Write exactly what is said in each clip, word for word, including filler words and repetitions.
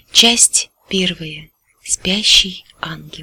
Часть первая. Спящий ангел.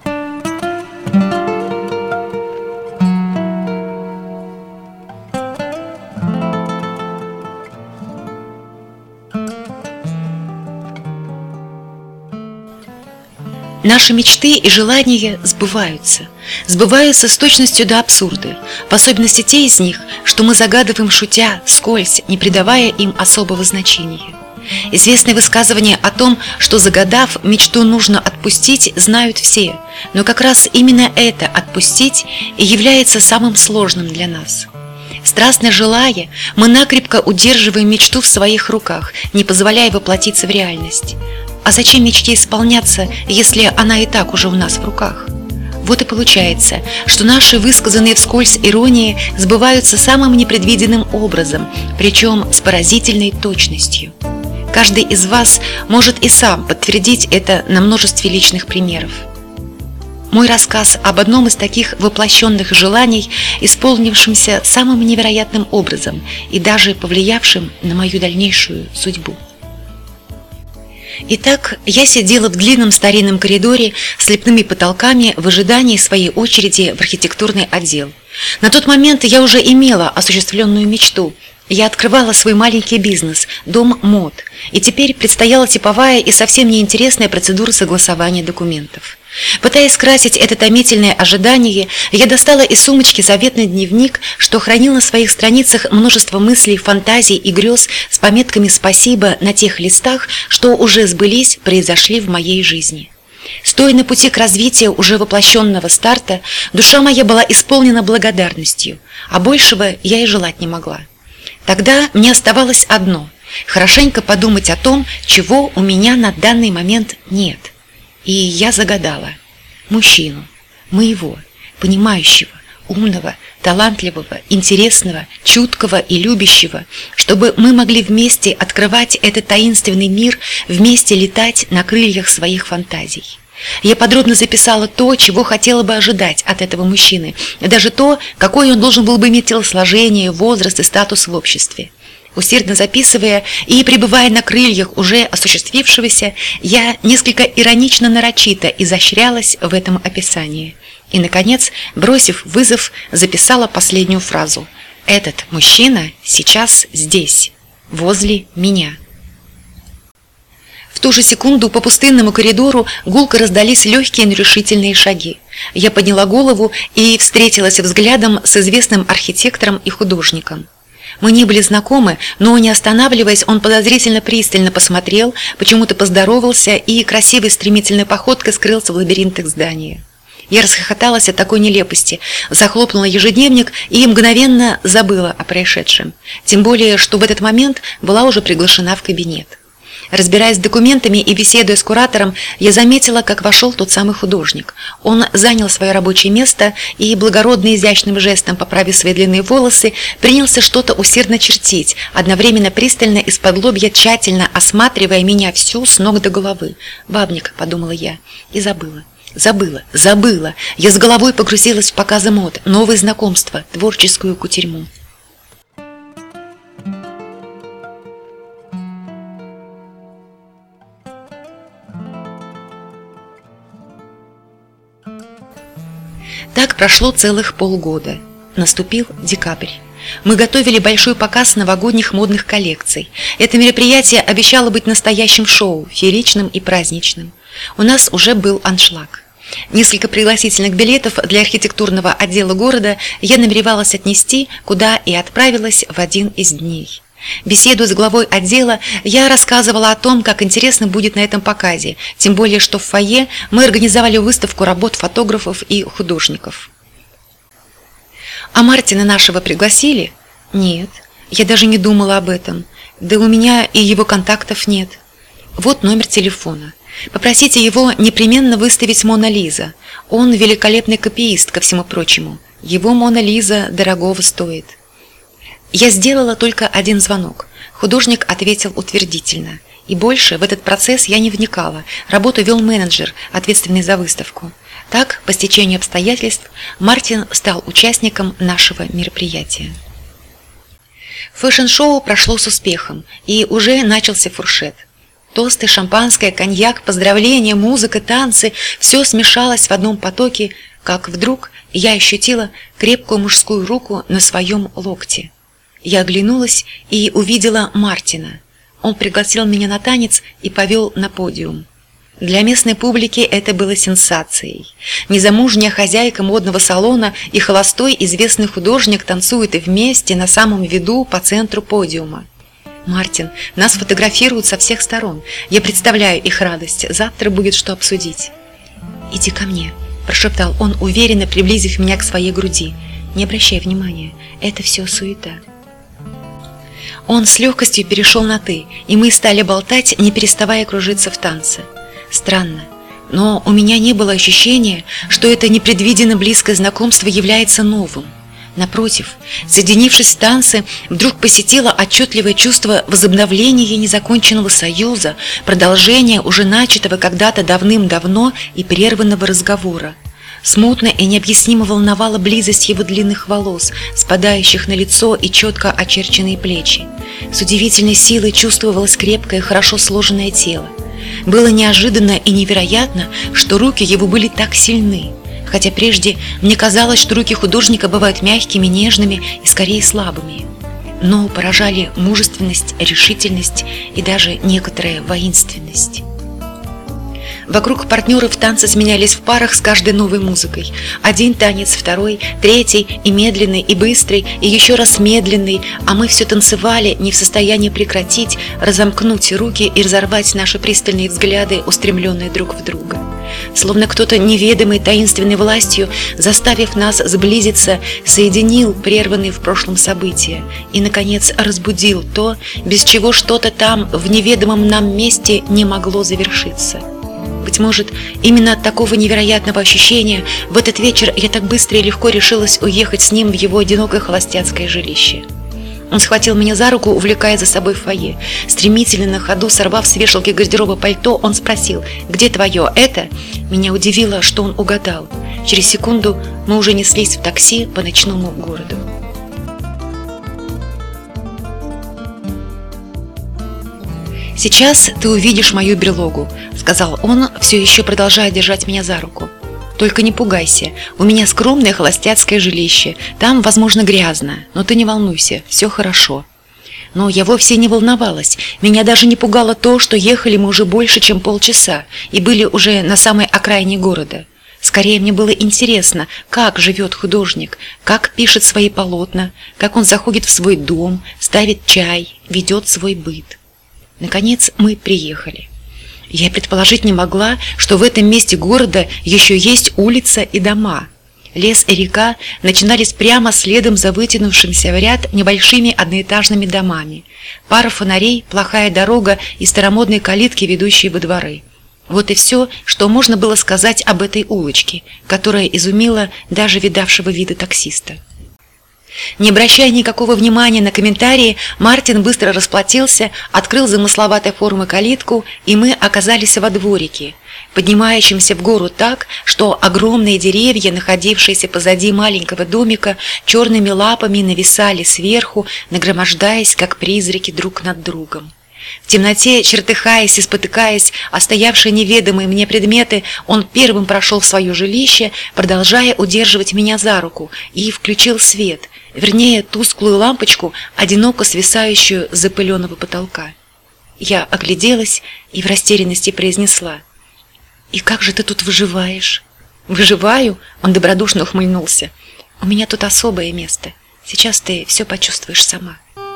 Наши мечты и желания сбываются. Сбываются с точностью до абсурда, в особенности те из них, что мы загадываем шутя, вскользь, не придавая им особого значения. Известное высказывание о том, что загадав, мечту нужно отпустить, знают все, но как раз именно это «отпустить» и является самым сложным для нас. Страстно желая, мы накрепко удерживаем мечту в своих руках, не позволяя воплотиться в реальность. А зачем мечте исполняться, если она и так уже у нас в руках? Вот и получается, что наши высказанные вскользь иронии сбываются самым непредвиденным образом, причем с поразительной точностью. Каждый из вас может и сам подтвердить это на множестве личных примеров. Мой рассказ об одном из таких воплощенных желаний, исполнившемся самым невероятным образом и даже повлиявшим на мою дальнейшую судьбу. Итак, я сидела в длинном старинном коридоре с лепными потолками в ожидании своей очереди в архитектурный отдел. На тот момент я уже имела осуществленную мечту. Я открывала свой маленький бизнес – дом мод, и теперь предстояла типовая и совсем неинтересная процедура согласования документов. Пытаясь скрасить это томительное ожидание, я достала из сумочки заветный дневник, что хранил на своих страницах множество мыслей, фантазий и грез с пометками «Спасибо» на тех листах, что уже сбылись, произошли в моей жизни. Стоя на пути к развитию уже воплощенного старта, душа моя была исполнена благодарностью, а большего я и желать не могла. Тогда мне оставалось одно – хорошенько подумать о том, чего у меня на данный момент нет. И я загадала мужчину, моего, понимающего, умного, талантливого, интересного, чуткого и любящего, чтобы мы могли вместе открывать этот таинственный мир, вместе летать на крыльях своих фантазий. Я подробно записала то, чего хотела бы ожидать от этого мужчины, даже то, какое он должен был бы иметь телосложение, возраст и статус в обществе. Усердно записывая и пребывая на крыльях уже осуществившегося, я несколько иронично нарочито изощрялась в этом описании. И, наконец, бросив вызов, записала последнюю фразу: «Этот мужчина сейчас здесь, возле меня». В ту же секунду по пустынному коридору гулко раздались легкие, но решительные шаги. Я подняла голову и встретилась взглядом с известным архитектором и художником. Мы не были знакомы, но, не останавливаясь, он подозрительно пристально посмотрел, почему-то поздоровался и красивой стремительной походкой скрылся в лабиринтах здания. Я расхохоталась от такой нелепости, захлопнула ежедневник и мгновенно забыла о происшедшем. Тем более, что в этот момент была уже приглашена в кабинет. Разбираясь с документами и беседуя с куратором, я заметила, как вошел тот самый художник. Он занял свое рабочее место и, благородно изящным жестом поправив свои длинные волосы, принялся что-то усердно чертить, одновременно пристально из-под лобья, тщательно осматривая меня всю с ног до головы. «Бабник», — подумала я, и забыла. Забыла, забыла. Я с головой погрузилась в показы мод, новые знакомства, творческую кутерьму. Так прошло целых полгода. Наступил декабрь. Мы готовили большой показ новогодних модных коллекций. Это мероприятие обещало быть настоящим шоу, фееричным и праздничным. У нас уже был аншлаг. Несколько пригласительных билетов для архитектурного отдела города я намеревалась отнести, куда и отправилась в один из дней. Беседуя с главой отдела, я рассказывала о том, как интересно будет на этом показе, тем более, что в фойе мы организовали выставку работ фотографов и художников. А Мартина нашего пригласили? Нет, я даже не думала об этом. Да у меня и его контактов нет. Вот номер телефона. Попросите его непременно выставить Мона Лиза. Он великолепный копиист, ко всему прочему. Его Мона Лиза дорогого стоит. Я сделала только один звонок. Художник ответил утвердительно. И больше в этот процесс я не вникала. Работу вел менеджер, ответственный за выставку. Так, по стечению обстоятельств, Мартин стал участником нашего мероприятия. Фэшн-шоу прошло с успехом, и уже начался фуршет. Тосты, шампанское, коньяк, поздравления, музыка, танцы – все смешалось в одном потоке, как вдруг я ощутила крепкую мужскую руку на своем локте. Я оглянулась и увидела Мартина. Он пригласил меня на танец и повел на подиум. Для местной публики это было сенсацией. Незамужняя хозяйка модного салона и холостой известный художник танцуют вместе на самом виду по центру подиума. «Мартин, нас фотографируют со всех сторон. Я представляю их радость. Завтра будет что обсудить». «Иди ко мне», – прошептал он, уверенно приблизив меня к своей груди. «Не обращай внимания, это все суета». Он с легкостью перешел на «ты», и мы стали болтать, не переставая кружиться в танце. Странно, но у меня не было ощущения, что это непредвиденно близкое знакомство является новым. Напротив, соединившись в танце, вдруг посетило отчетливое чувство возобновления незаконченного союза, продолжения уже начатого когда-то давным-давно и прерванного разговора. Смутно и необъяснимо волновала близость его длинных волос, спадающих на лицо и четко очерченные плечи. С удивительной силой чувствовалось крепкое, хорошо сложенное тело. Было неожиданно и невероятно, что руки его были так сильны, хотя прежде мне казалось, что руки художника бывают мягкими, нежными и скорее слабыми. Но поражали мужественность, решительность и даже некоторая воинственность. Вокруг партнеры в танце сменялись в парах с каждой новой музыкой. Один танец, второй, третий, и медленный, и быстрый, и еще раз медленный, а мы все танцевали, не в состоянии прекратить, разомкнуть руки и разорвать наши пристальные взгляды, устремленные друг в друга. Словно кто-то неведомый таинственной властью, заставив нас сблизиться, соединил прерванные в прошлом события и, наконец, разбудил то, без чего что-то там, в неведомом нам месте, не могло завершиться. Быть может, именно от такого невероятного ощущения в этот вечер я так быстро и легко решилась уехать с ним в его одинокое холостяцкое жилище. Он схватил меня за руку, увлекая за собой в фойе. Стремительно на ходу, сорвав с вешалки гардероба пальто, он спросил: «Где твое это?» Меня удивило, что он угадал. Через секунду мы уже неслись в такси по ночному городу. «Сейчас ты увидишь мою берлогу», — сказал он, все еще продолжая держать меня за руку. «Только не пугайся, у меня скромное холостяцкое жилище, там, возможно, грязно, но ты не волнуйся, все хорошо». Но я вовсе не волновалась, меня даже не пугало то, что ехали мы уже больше, чем полчаса, и были уже на самой окраине города. Скорее, мне было интересно, как живет художник, как пишет свои полотна, как он заходит в свой дом, ставит чай, ведет свой быт. Наконец мы приехали. Я предположить не могла, что в этом месте города еще есть улица и дома. Лес и река начинались прямо следом за вытянувшимся в ряд небольшими одноэтажными домами. Пара фонарей, плохая дорога и старомодные калитки, ведущие во дворы. Вот и все, что можно было сказать об этой улочке, которая изумила даже видавшего вида таксиста. Не обращая никакого внимания на комментарии, Мартин быстро расплатился, открыл замысловатой формы калитку, и мы оказались во дворике, поднимающемся в гору так, что огромные деревья, находившиеся позади маленького домика, черными лапами нависали сверху, нагромождаясь, как призраки друг над другом. В темноте, чертыхаясь и спотыкаясь о стоявшие неведомые мне предметы, он первым прошел в свое жилище, продолжая удерживать меня за руку, и включил свет, вернее, тусклую лампочку, одиноко свисающую с запыленного потолка. Я огляделась и в растерянности произнесла: «И как же ты тут выживаешь?» «Выживаю?» — он добродушно ухмыльнулся. «У меня тут особое место. Сейчас ты все почувствуешь сама».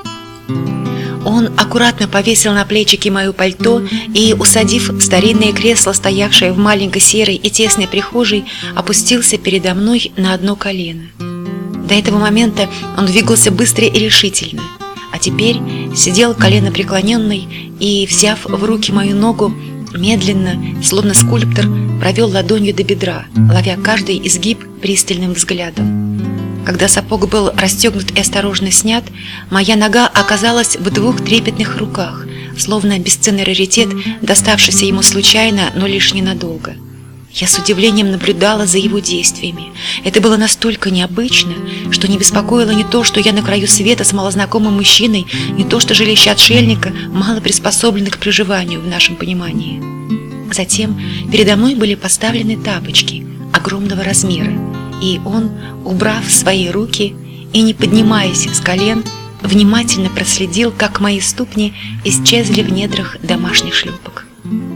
Он аккуратно повесил на плечики мое пальто и, усадив в старинное кресло, стоявшее в маленькой серой и тесной прихожей, опустился передо мной на одно колено. До этого момента он двигался быстро и решительно, а теперь сидел коленопреклоненный и, взяв в руки мою ногу, медленно, словно скульптор, провел ладонью до бедра, ловя каждый изгиб пристальным взглядом. Когда сапог был расстегнут и осторожно снят, моя нога оказалась в двух трепетных руках, словно бесценный раритет, доставшийся ему случайно, но лишь ненадолго. Я с удивлением наблюдала за его действиями. Это было настолько необычно, что не беспокоило не то, что я на краю света с малознакомым мужчиной, не то, что жилище отшельника мало приспособлено к проживанию в нашем понимании. Затем передо мной были поставлены тапочки огромного размера, и он, убрав свои руки и не поднимаясь с колен, внимательно проследил, как мои ступни исчезли в недрах домашних шлюпок.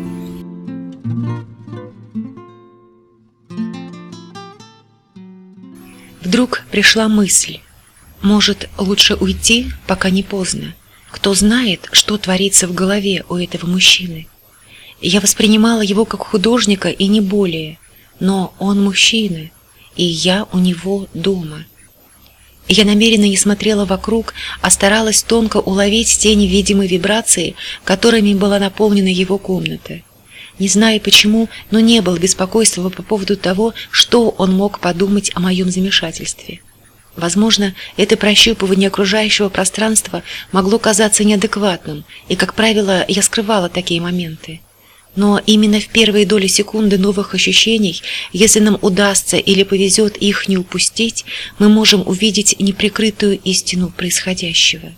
Вдруг пришла мысль: может, лучше уйти, пока не поздно? Кто знает, что творится в голове у этого мужчины? Я воспринимала его как художника и не более, но он мужчина, и я у него дома. Я намеренно не смотрела вокруг, а старалась тонко уловить те невидимые вибрации, которыми была наполнена его комната. Не знаю почему, но не было беспокойства по поводу того, что он мог подумать о моем замешательстве. Возможно, это прощупывание окружающего пространства могло казаться неадекватным, и, как правило, я скрывала такие моменты. Но именно в первые доли секунды новых ощущений, если нам удастся или повезет их не упустить, мы можем увидеть неприкрытую истину происходящего.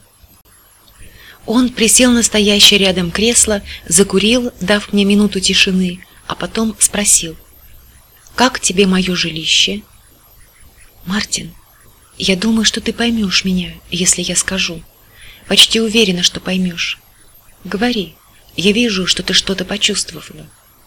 Он присел на стоящее рядом кресло, закурил, дав мне минуту тишины, а потом спросил: «Как тебе мое жилище?» «Мартин, я думаю, что ты поймешь меня, если я скажу. Почти уверена, что поймешь. Говори, я вижу, что ты что-то почувствовала.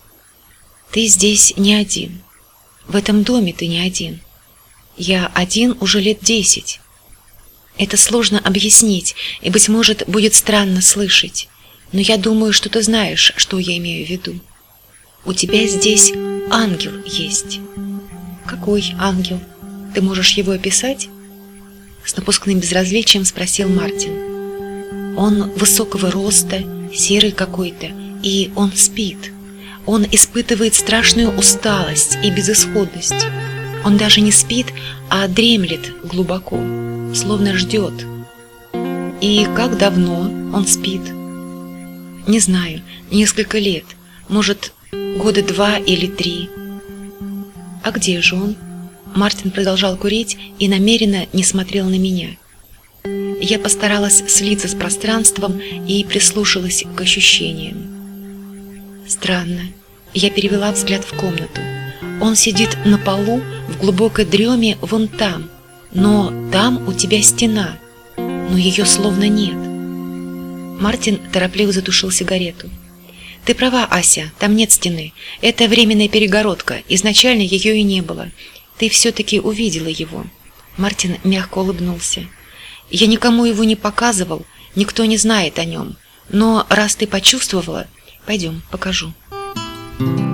Ты здесь не один. В этом доме ты не один. Я один уже лет десять. Это сложно объяснить, и, быть может, будет странно слышать, но я думаю, что ты знаешь, что я имею в виду. У тебя здесь ангел есть». «Какой ангел? Ты можешь его описать?» С напускным безразличием спросил Мартин. «Он высокого роста, серый какой-то, и он спит. Он испытывает страшную усталость и безысходность. Он даже не спит, а дремлет глубоко, словно ждет». «И как давно он спит?» «Не знаю, несколько лет, может, года два или три». «А где же он?» Мартин продолжал курить и намеренно не смотрел на меня. Я постаралась слиться с пространством и прислушалась к ощущениям. Странно. Я перевела взгляд в комнату. Он сидит на полу в глубокой дреме вон там, но там у тебя стена, но ее словно нет. Мартин торопливо затушил сигарету. «Ты права, Ася, там нет стены. Это временная перегородка, изначально ее и не было. Ты все-таки увидела его». Мартин мягко улыбнулся. «Я никому его не показывал, никто не знает о нем. Но раз ты почувствовала, пойдем, покажу».